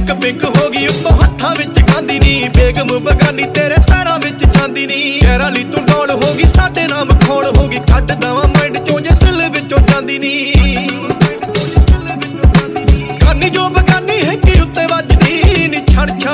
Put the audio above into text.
Pink pink ਹੋ ਗਈ ਉੱਤੋਂ ਹੱਥਾਂ ਵਿੱਚ ਖਾਂਦੀ ਨੀ ਬੇਗਮ ਬਗਾਨੀ ਤੇਰੇ ਪੈਰਾਂ ਵਿੱਚ ਜਾਂਦੀ ਨੀ। ਗੈਰਾਂ ਲਈ ਤੂੰ ਡੌਲ ਹੋ ਗਈ ਸਾਡੇ ਨਾਮ ਖੋਲ ਹੋ ਗਈ ਕੱਢ ਦਵਾਂ